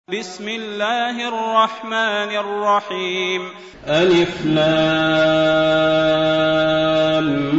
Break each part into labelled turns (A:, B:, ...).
A: بسم الله الرحمن الرحيم.
B: ألف لام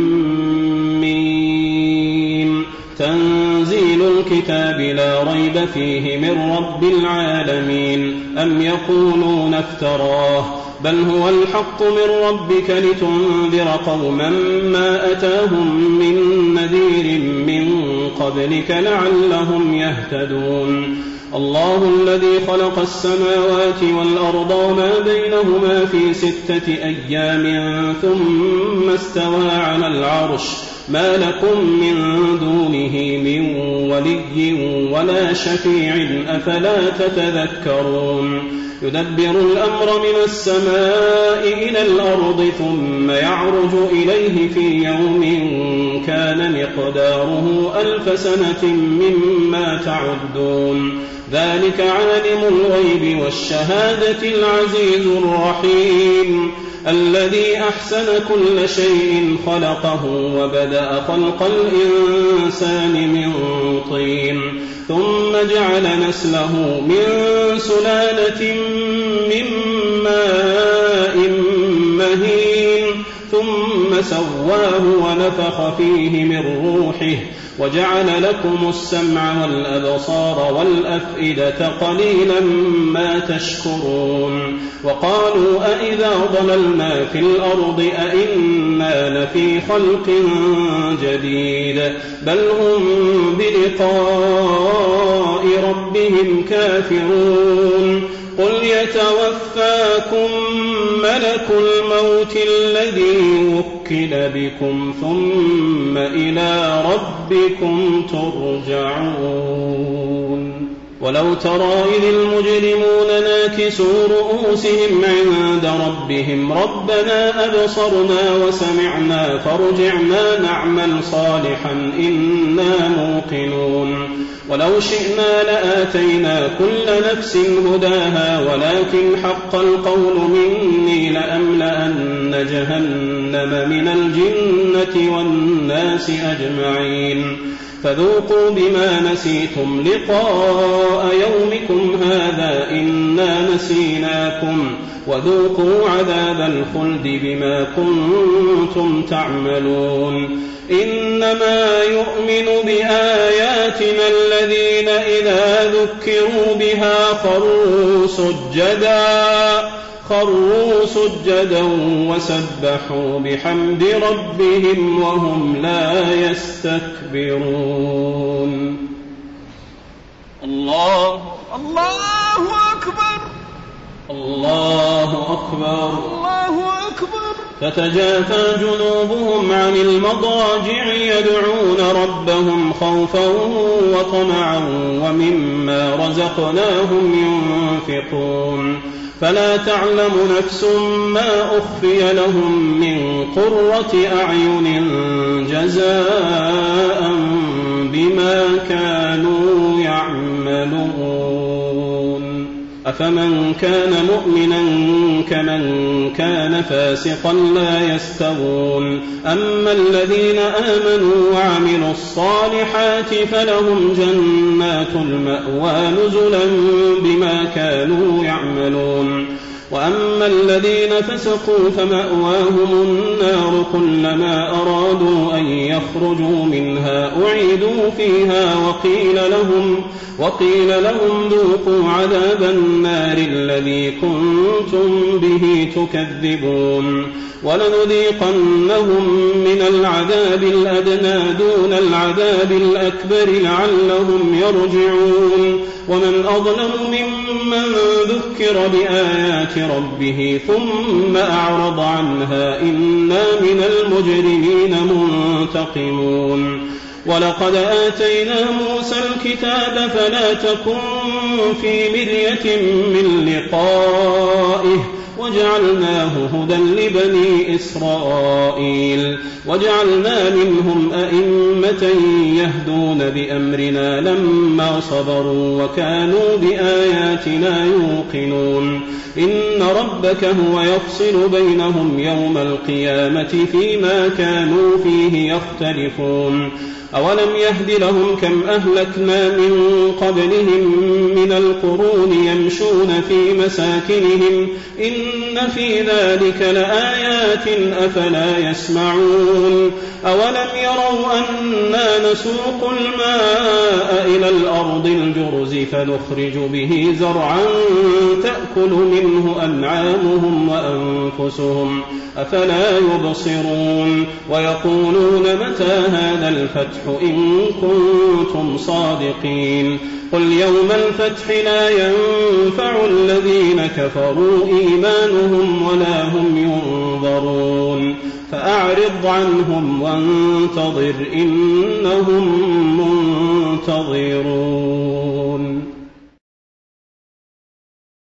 B: ميم. تنزيل الكتاب لا ريب فيه من رب العالمين. أم يقولون افتراه بل هو الحق من ربك لتنذر قوما ما أتاهم من نذير من قبلك لعلهم يهتدون. الله الذي خلق السماوات والأرض وما بينهما في 6 أيام ثم استوى على العرش ما لكم من دونه من ولي ولا شفيع أفلا تتذكرون. يدبر الأمر من السماء إلى الأرض ثم يعرج إليه في يوم كان مقداره 1000 سنة مما تعدون. ذلك عالم الغيب والشهادة العزيز الرحيم الذي أحسن كل شيء خلقه وبدأ خلق الإنسان من طين ثم جعل نسله من سلالة من ماء مهين ثم سواه ونفخ فيه من روحه وجعل لكم السمع والأبصار والأفئدة قليلا ما تشكرون. وقالوا أئذا ضللنا في الأرض أئنا لفي خلق جديد بل هم بلقاء ربهم كافرون. قل يتوفاكم ملك الموت الذي وكل بكم ثم إلى ربكم ترجعون. ولو ترى إذ المجرمون ناكسوا رؤوسهم عند ربهم ربنا أبصرنا وسمعنا فارجعنا نعمل صالحا إنا موقنون. ولو شئنا لآتينا كل نفس هداها ولكن حق القول مني لأملأن جهنم من الجنة والناس أجمعين. فذوقوا بما نسيتم لقاء يومكم هذا إنا نسيناكم وذوقوا عذاب الخلد بما كنتم تعملون. إنما يؤمن بآياتنا الذين إذا ذكروا بها خروا سجدا وسبحوا بحمد ربهم وهم لا يستكبرون. الله أكبر الله أكبر الله أكبر. تتجافى جنوبهم عن المضاجع يدعون ربهم خوفا وطمعا ومما رزقناهم ينفقون. فلا تعلم نفس ما أخفي لهم من قرة أعين جزاء بما كانوا يعملون. أفمن كان مؤمنا كمن كان فاسقا لا يستوون. أما الذين آمنوا وعملوا الصالحات فلهم جنات المأوى نزلا بما كانوا يعملون. وأما الذين فسقوا فمأواهم النار كلما أرادوا أن يخرجوا منها أعيدوا فيها وقيل لهم ذوقوا عذاب النار الذي كنتم به تكذبون. ولنذيقنهم من العذاب الأدنى دون العذاب الأكبر لعلهم يرجعون. ومن أظلم ممن ذكر بآيات ربه ثم أعرض عنها إنا من المجرمين منتقمون. ولقد آتينا موسى الكتاب فلا تكن في مرية من لقائه وجعلناه هدى لبني إسرائيل وجعلنا منهم أئمة يهدون بأمرنا لما صبروا وكانوا بآياتنا يوقنون. إن ربك هو يفصل بينهم يوم القيامة فيما كانوا فيه يختلفون. أولم يهد لهم كم أهلكنا من قبلهم من القرون يمشون في مساكنهم إن في ذلك لآيات أفلا يسمعون أولم يروا أنا نسوق الماء إلى الأرض الجرز فنخرج به زرعا تأكل منه أنعامهم وأنفسهم أفلا يبصرون ويقولون متى هذا الفتح إن كنتم صادقين قل يوم الفتح لا ينفع الذين كفروا إيمانهم ولا هم ينظرون فأعرض عنهم وانتظر إنهم منتظرون